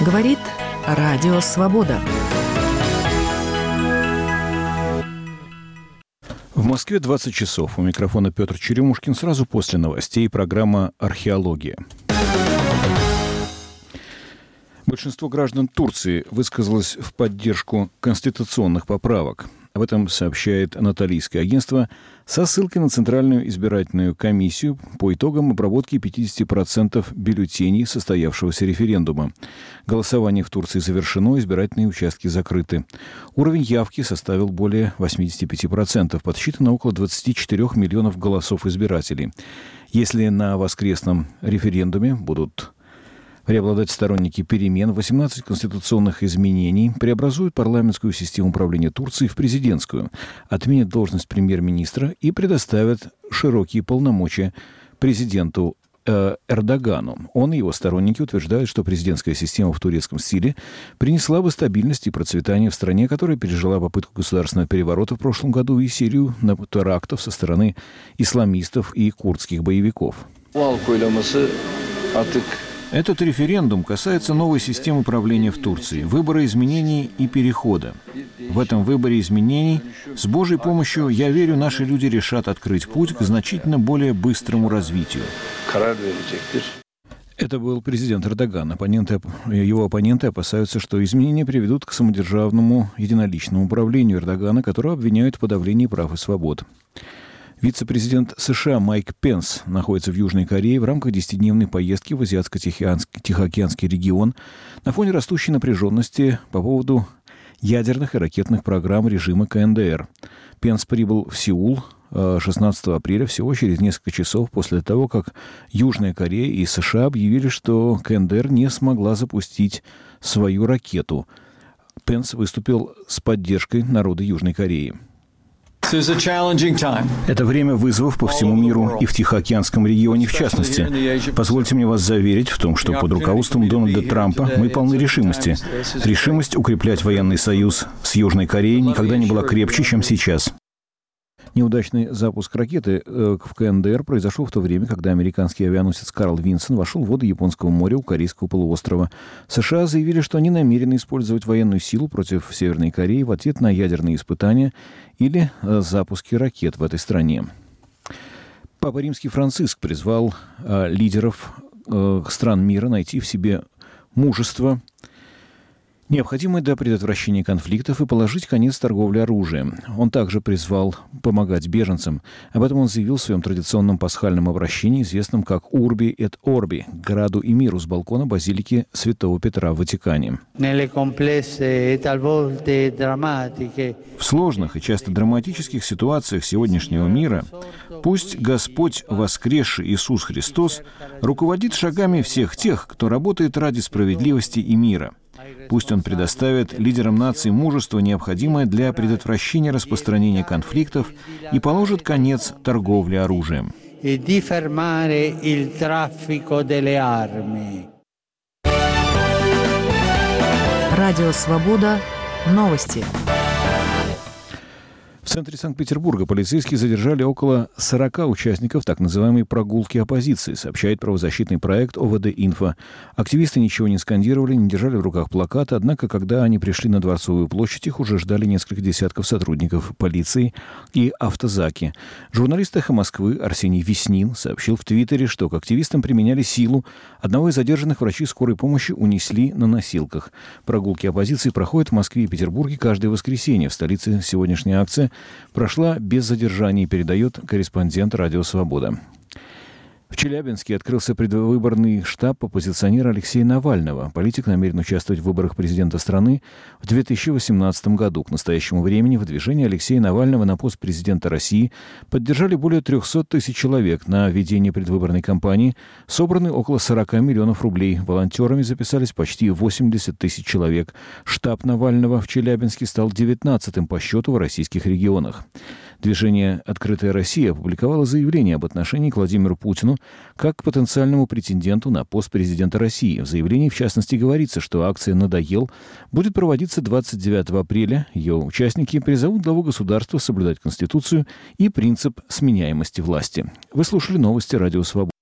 Говорит Радио Свобода. В Москве 20 часов. У микрофона Петр Черемушкин. Сразу после новостей программа «Археология». Большинство граждан Турции высказалось в поддержку конституционных поправок. Об этом сообщает Анатолийское агентство со ссылкой на Центральную избирательную комиссию по итогам обработки 50% бюллетеней состоявшегося референдума. Голосование в Турции завершено, избирательные участки закрыты. Уровень явки составил более 85%, подсчитано около 24 миллионов голосов избирателей. Если на воскресном референдуме будут преобладать сторонники перемен, 18 конституционных изменений преобразуют парламентскую систему управления Турции в президентскую, отменят должность премьер-министра и предоставят широкие полномочия президенту Эрдогану. Он и его сторонники утверждают, что президентская система в турецком стиле принесла бы стабильность и процветание в стране, которая пережила попытку государственного переворота в прошлом году и серию терактов со стороны исламистов и курдских боевиков. Этот референдум касается новой системы управления в Турции, выбора изменений и перехода. В этом выборе изменений, с Божьей помощью, я верю, наши люди решат открыть путь к значительно более быстрому развитию. Это был президент Эрдоган. Его оппоненты опасаются, что изменения приведут к самодержавному единоличному управлению Эрдогана, которого обвиняют в подавлении прав и свобод. Вице-президент США Майк Пенс находится в Южной Корее в рамках 10-дневной поездки в Азиатско-Тихоокеанский регион на фоне растущей напряженности по поводу ядерных и ракетных программ режима КНДР. Пенс прибыл в Сеул 16 апреля, всего через несколько часов после того, как Южная Корея и США объявили, что КНДР не смогла запустить свою ракету. Пенс выступил с поддержкой народа Южной Кореи. Это время вызовов по всему миру и в Тихоокеанском регионе в частности. Позвольте мне вас заверить в том, что под руководством Дональда Трампа мы полны решимости. Решимость укреплять военный союз с Южной Кореей никогда не была крепче, чем сейчас. Неудачный запуск ракеты в КНДР произошел в то время, когда американский авианосец Карл Винсон вошел в воды Японского моря у Корейского полуострова. США заявили, что они намерены использовать военную силу против Северной Кореи в ответ на ядерные испытания или запуски ракет в этой стране. Папа Римский Франциск призвал лидеров стран мира найти в себе мужество, необходимое для предотвращения конфликтов, и положить конец торговле оружием. Он также призвал помогать беженцам. Об этом он заявил в своем традиционном пасхальном обращении, известном как «Урби эт Орби» — «Граду и миру» с балкона базилики Святого Петра в Ватикане. В сложных и часто драматических ситуациях сегодняшнего мира пусть Господь, воскресший Иисус Христос, руководит шагами всех тех, кто работает ради справедливости и мира. Пусть Он предоставит лидерам наций мужество, необходимое для предотвращения распространения конфликтов, и положит конец торговле оружием. Радио Свобода. Новости. В центре Санкт-Петербурга полицейские задержали около 40 участников так называемой «прогулки оппозиции», сообщает правозащитный проект ОВД-Инфо. Активисты ничего не скандировали, не держали в руках плакаты, однако, когда они пришли на Дворцовую площадь, их уже ждали несколько десятков сотрудников полиции и автозаки. Журналист «Эхо Москвы» Арсений Веснин сообщил в Твиттере, что к активистам применяли силу. Одного из задержанных врачи скорой помощи унесли на носилках. Прогулки оппозиции проходят в Москве и Петербурге каждое воскресенье. В столице сегодняшняя акция прошла без задержаний, передает корреспондент «Радио Свобода». В Челябинске открылся предвыборный штаб оппозиционера Алексея Навального. Политик намерен участвовать в выборах президента страны в 2018 году. К настоящему времени выдвижение Алексея Навального на пост президента России поддержали более 300 тысяч человек. На ведение предвыборной кампании собраны около 40 миллионов рублей. Волонтерами записались почти 80 тысяч человек. Штаб Навального в Челябинске стал 19-м по счету в российских регионах. Движение «Открытая Россия» опубликовало заявление об отношении к Владимиру Путину как к потенциальному претенденту на пост президента России. В заявлении, в частности, говорится, что акция «Надоел» будет проводиться 29 апреля. Ее участники призовут главу государства соблюдать Конституцию и принцип сменяемости власти. Вы слушали новости «Радио Свобода».